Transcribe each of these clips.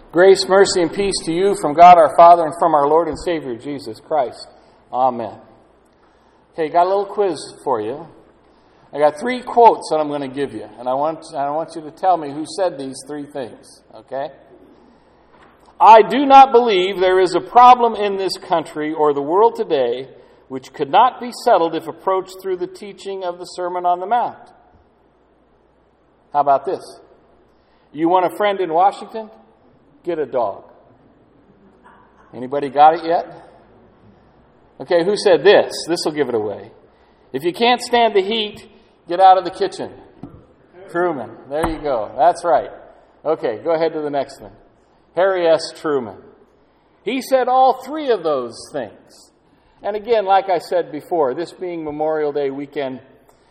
Grace, mercy, and peace to you from God our Father and from our Lord and Savior, Jesus Christ. Amen. Okay, got a little quiz for you. I got 3 quotes that I'm going to give you, and I want you to tell me who said these 3 things, okay? I do not believe there is a problem in this country or the world today which could not be settled if approached through the teaching of the Sermon on the Mount. How about this? You want a friend in Washington? Get a dog. Anybody got it yet? Okay, who said this? This will give it away. If you can't stand the heat, get out of the kitchen. Truman. There you go. That's right. Okay, go ahead to the next one. Harry S. Truman. He said all 3 of those things. And again, like I said before, this being Memorial Day weekend,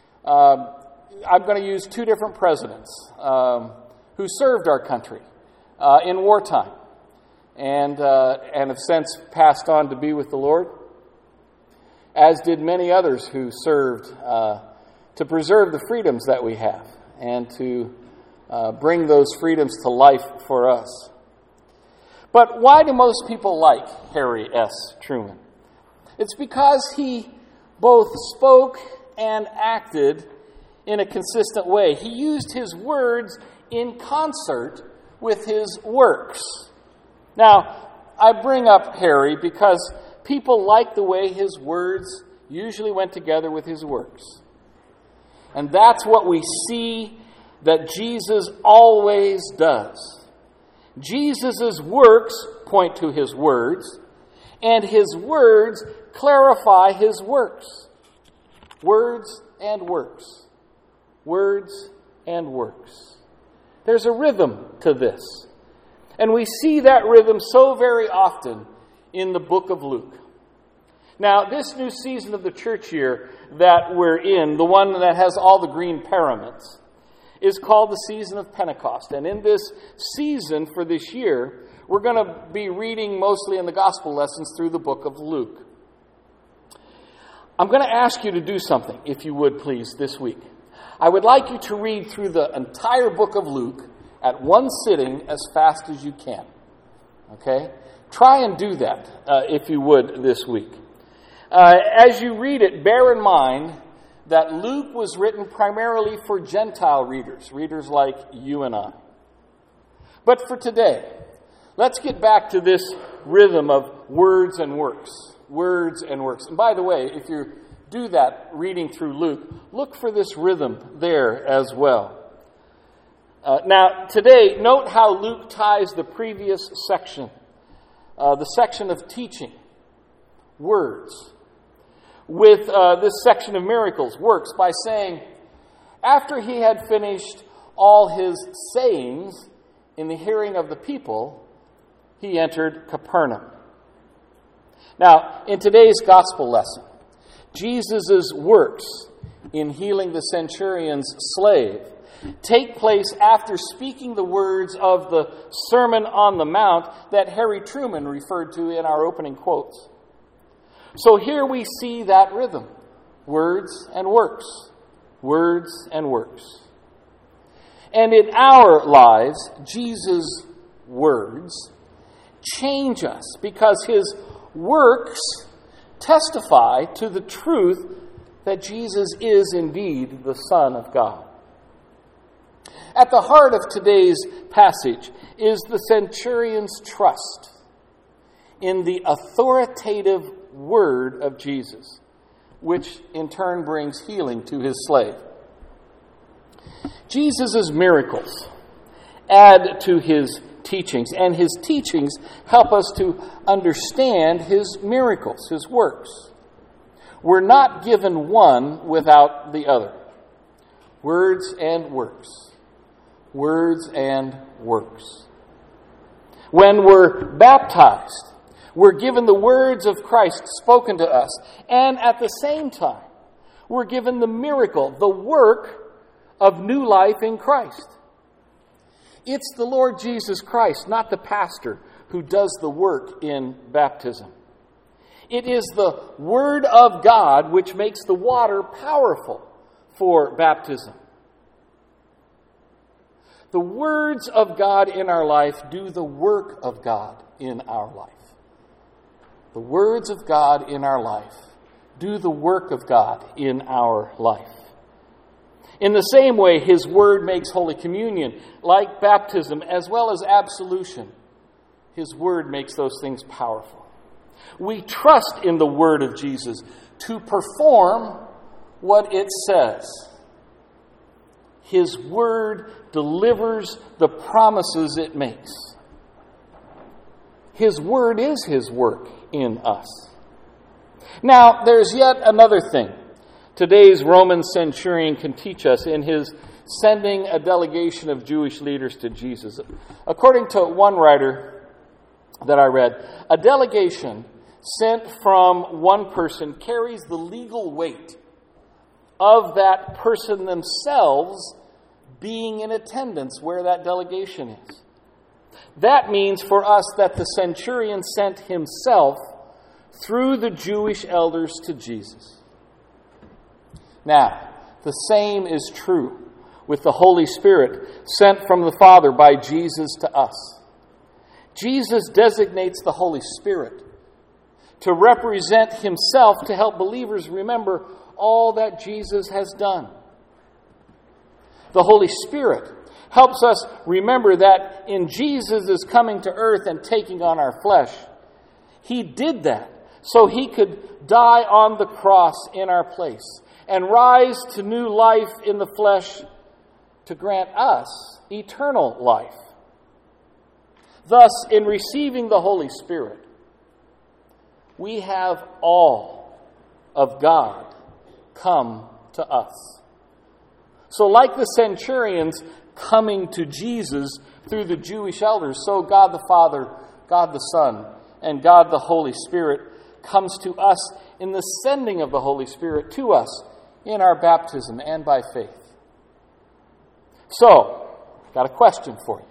I'm going to use 2 different presidents who served our country in wartime and have since passed on to be with the Lord, as did many others who served to preserve the freedoms that we have and to bring those freedoms to life for us. But why do most people like Harry S. Truman? It's because he both spoke and acted in a consistent way. He used his words in concert with his works. Now, I bring up Harry because people like the way his words usually went together with his works. And that's what we see that Jesus always does. Jesus' works point to his words, and his words clarify his works. Words and works. Words and works. There's a rhythm to this. And we see that rhythm so very often in the book of Luke. Now, this new season of the church year that we're in, the one that has all the green paraments, is called the season of Pentecost. And in this season for this year, we're going to be reading mostly in the gospel lessons through the book of Luke. I'm going to ask you to do something, if you would please, this week. I would like you to read through the entire book of Luke at one sitting as fast as you can. Okay? Try and do that, if you would, this week. As you read it, bear in mind that Luke was written primarily for Gentile readers like you and I. But for today, let's get back to this rhythm of words and works. Words and works. And by the way, if you do that reading through Luke, look for this rhythm there as well. Now, today, note how Luke ties the previous section, the section of teaching, words, with this section of miracles, works, by saying, after he had finished all his sayings in the hearing of the people, he entered Capernaum. Now, in today's gospel lesson, Jesus' works in healing the centurion's slave take place after speaking the words of the Sermon on the Mount that Harry Truman referred to in our opening quotes. So here we see that rhythm. Words and works. Words and works. And in our lives, Jesus' words change us because his works testify to the truth that Jesus is indeed the Son of God. At the heart of today's passage is the centurion's trust in the authoritative word of Jesus, which in turn brings healing to his slave. Jesus' miracles add to his teachings, and his teachings help us to understand his miracles, his works. We're not given one without the other. Words and works. Words and works. When we're baptized, we're given the words of Christ spoken to us, and at the same time, we're given the miracle, the work of new life in Christ. It's the Lord Jesus Christ, not the pastor, who does the work in baptism. It is the Word of God which makes the water powerful for baptism. The words of God in our life do the work of God in our life. The words of God in our life do the work of God in our life. In the same way, His Word makes Holy Communion, like baptism, as well as absolution. His Word makes those things powerful. We trust in the Word of Jesus to perform what it says. His Word delivers the promises it makes. His Word is His work in us. Now, there's yet another thing today's Roman centurion can teach us in his sending a delegation of Jewish leaders to Jesus. According to one writer that I read, a delegation sent from one person carries the legal weight of that person themselves being in attendance where that delegation is. That means for us that the centurion sent himself through the Jewish elders to Jesus. Now, the same is true with the Holy Spirit sent from the Father by Jesus to us. Jesus designates the Holy Spirit to represent Himself to help believers remember all that Jesus has done. The Holy Spirit helps us remember that in Jesus' coming to earth and taking on our flesh, He did that so He could die on the cross in our place and rise to new life in the flesh to grant us eternal life. Thus, in receiving the Holy Spirit, we have all of God come to us. So like the centurions coming to Jesus through the Jewish elders, so God the Father, God the Son, and God the Holy Spirit comes to us in the sending of the Holy Spirit to us in our baptism and by faith. So, got a question for you.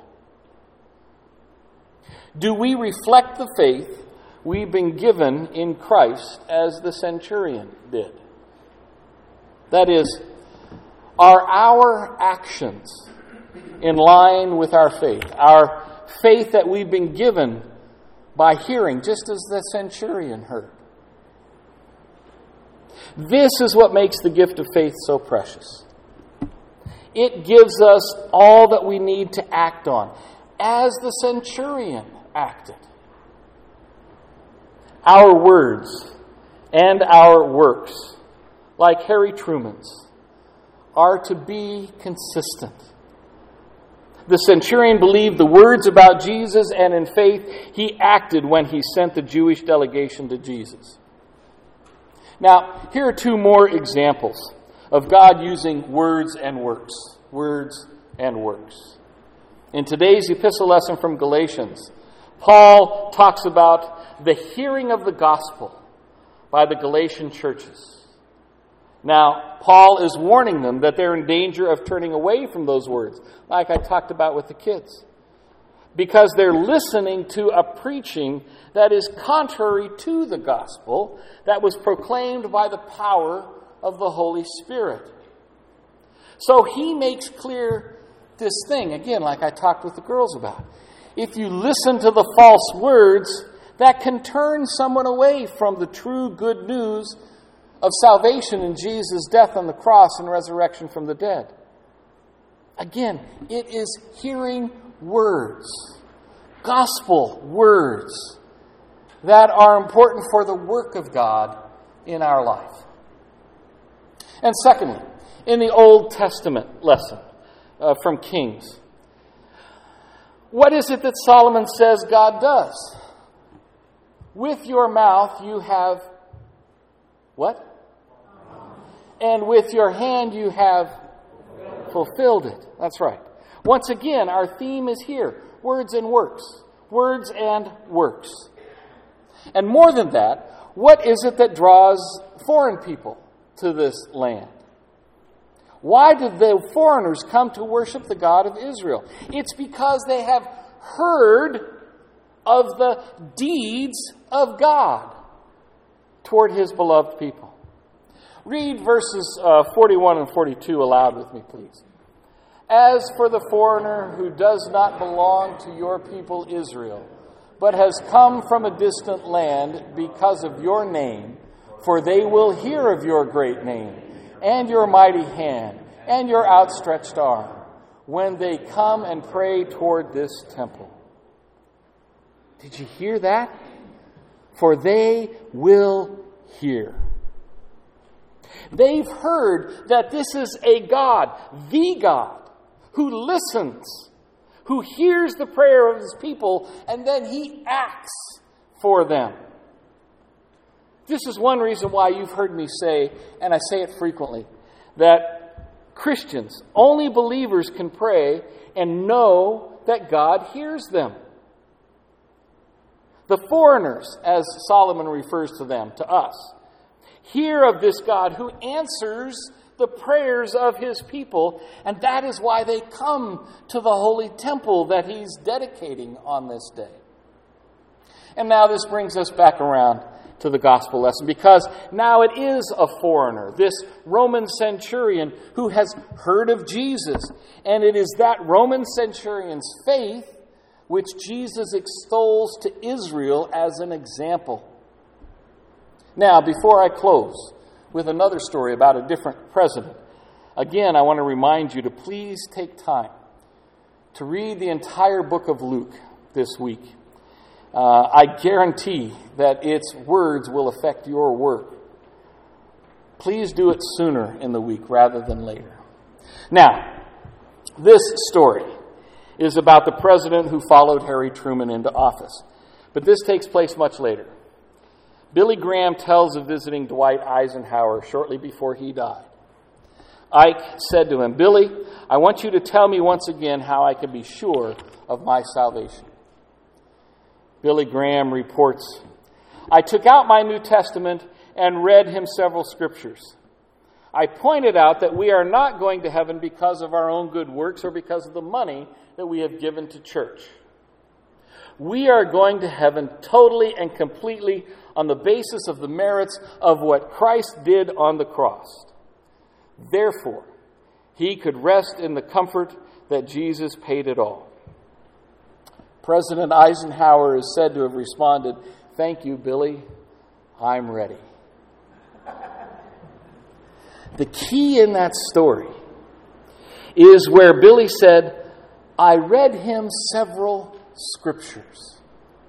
Do we reflect the faith we've been given in Christ as the centurion did? That is, are our actions in line with our faith that we've been given by hearing, just as the centurion heard? This is what makes the gift of faith so precious. It gives us all that we need to act on, as the centurion acted. Our words and our works, like Harry Truman's, are to be consistent. The centurion believed the words about Jesus, and in faith, he acted when he sent the Jewish delegation to Jesus. Now, here are two more examples of God using words and works. Words and works. In today's epistle lesson from Galatians, Paul talks about the hearing of the gospel by the Galatian churches. Now, Paul is warning them that they're in danger of turning away from those words, like I talked about with the kids, because they're listening to a preaching that is contrary to the gospel that was proclaimed by the power of the Holy Spirit. So he makes clear this thing, again, like I talked with the girls about. If you listen to the false words, that can turn someone away from the true good news of salvation in Jesus' death on the cross and resurrection from the dead. Again, it is hearing words, gospel words, that are important for the work of God in our life. And secondly, in the Old Testament lesson from Kings, what is it that Solomon says God does? With your mouth you have what? And with your hand you have fulfilled it. That's right. Once again, our theme is here. Words and works. Words and works. And more than that, what is it that draws foreign people to this land? Why did the foreigners come to worship the God of Israel? It's because they have heard of the deeds of God toward His beloved people. Read verses 41 and 42 aloud with me, please. As for the foreigner who does not belong to your people Israel, but has come from a distant land because of your name, for they will hear of your great name, and your mighty hand, and your outstretched arm, when they come and pray toward this temple. Did you hear that? For they will hear. They've heard that this is a God, the God, who listens, who hears the prayer of his people, and then he acts for them. This is one reason why you've heard me say, and I say it frequently, that Christians, only believers, can pray and know that God hears them. The foreigners, as Solomon refers to them, to us, hear of this God who answers the prayers of his people, and that is why they come to the holy temple that he's dedicating on this day. And now this brings us back around to the gospel lesson, because now it is a foreigner, this Roman centurion who has heard of Jesus, and it is that Roman centurion's faith which Jesus extols to Israel as an example. Now, before I close with another story about a different president, again, I want to remind you to please take time to read the entire book of Luke this week. I guarantee that its words will affect your work. Please do it sooner in the week rather than later. Now, this story is about the president who followed Harry Truman into office. But this takes place much later. Billy Graham tells of visiting Dwight Eisenhower shortly before he died. Ike said to him, "Billy, I want you to tell me once again how I can be sure of my salvation." Billy Graham reports, "I took out my New Testament and read him several scriptures. I pointed out that we are not going to heaven because of our own good works or because of the money that we have given to church. We are going to heaven totally and completely on the basis of the merits of what Christ did on the cross. Therefore, he could rest in the comfort that Jesus paid it all." President Eisenhower is said to have responded, "Thank you, Billy. I'm ready." The key in that story is where Billy said, "I read him several scriptures."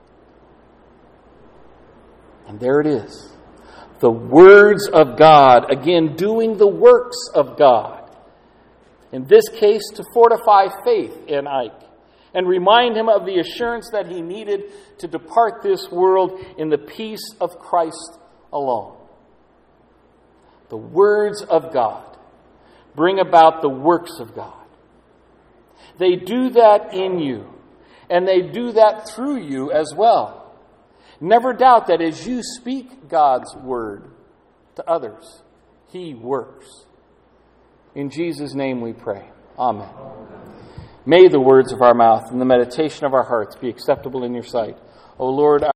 And there it is. The words of God, again, doing the works of God. In this case, to fortify faith in Ike and remind him of the assurance that he needed to depart this world in the peace of Christ alone. The words of God bring about the works of God. They do that in you, and they do that through you as well. Never doubt that as you speak God's word to others, he works. In Jesus' name we pray. Amen. May the words of our mouth and the meditation of our hearts be acceptable in your sight. O Lord,